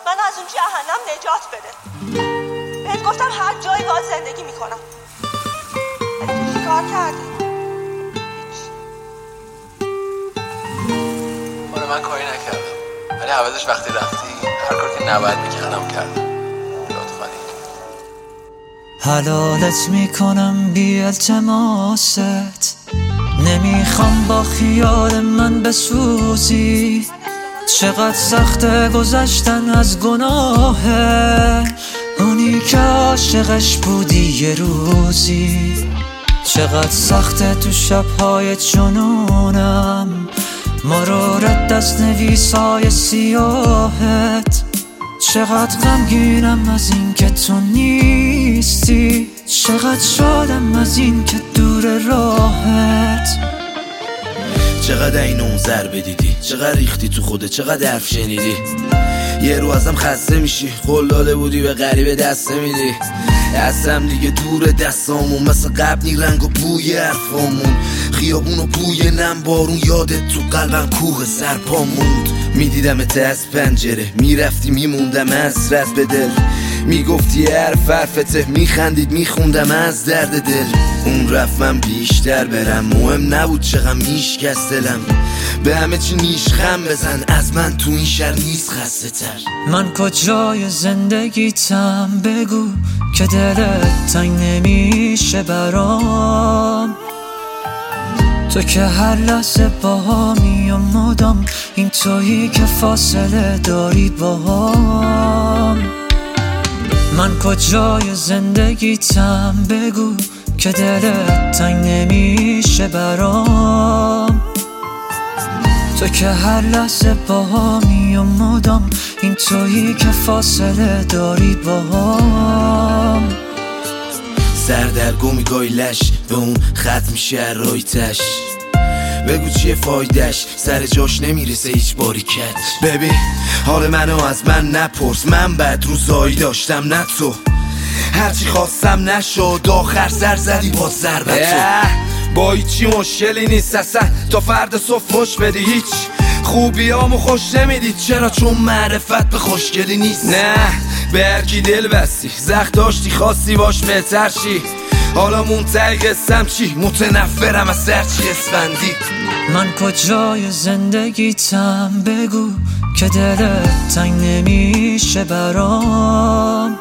من از اون جهنم نجات بده. بهت گفتم هر جایی باید زندگی میکنم. ولی تو چی کار کردی؟ من کاری نکردم، ولی عوضش وقتی رفتی هر کاری که نباید میکردم کردم. لطفاً حلالت میکنم بی التماست، نمیخوام با خیال من بسوزی. چقدر سخته گذشتن از گناهه، اونی که عاشقش بودی یه روزی. چقدر سخته تو شبهای جنونم مرورت دست نویسای سیاهت. چقدر غمگینم از این که تو نیستی، چقدر شادم از این که دور راهت. چقدر این اون ضربه دیدی، چقدر ریختی تو خوده، چقدر حرف شنیدی. یه رو ازم خسته میشی، قول داده بودی به غریبه دست نمیدی. دستم دیگه دور دستامون، مثل قبل نی رنگ و بوی حرفامون. خیابون و بوی نم بارون، یادت تو قلبم کوه سرپا موند. میدیدمت از پنجره، میرفتی میموندم حسرت به دل. میگفتی حرفته، میخندید میخوندم از درد دل. اون رفت من بیشتر برم، مهم نبود چقدر میشکست دلم. به همه چی نیش خم بزن، از من تو این شهر نیست خسته تر. من کجای زندگیتم بگو که دلت تنگ نمیشه برام. تو که هر لحظه باهامی و مدام، این تویی که فاصله داری باهام. من کجای زندگیتم بگو که دلت تنگ نمیشه برام. تو که هر لحظه باهامی و مدام، این تویی که فاصله داری باهام. سردرگمی گایلش به اون خط میشه رایتش. بگو چیه فایدش، سر جاش نمیرسه هیچ باریکت. ببین حال منو از من نپرس، من بد روزایی داشتم نه تو. هرچی خواستم نشد، آخر سر زدی با ضربتو. با هیچی مشکلی نیست اصلا، تا فرد صبح خوش بدی. هیچ خوبیامو خوش نمیدید، چرا؟ چون معرفت به خوشگلی نیست. نه به هرکی دل بستی، زخم داشتی خواستی باش بهتر چی. حالا منتهی قصم چی؟ متنفرم از سرچی اسفندی. من کجای زندگیتم بگو که دلت تنگ نمیشه برام.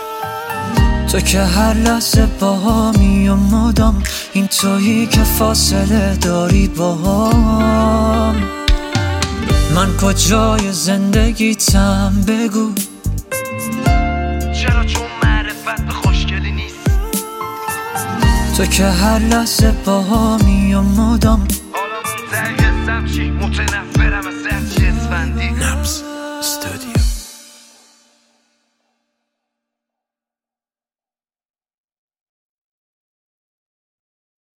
تو که هر لحظه باهامی و مدام، این تویی که فاصله داری باهام. من کجای زندگیتم بگو، چرا؟ چون معرفت به خوشگلی نیست. تو که هر لحظه باهامی و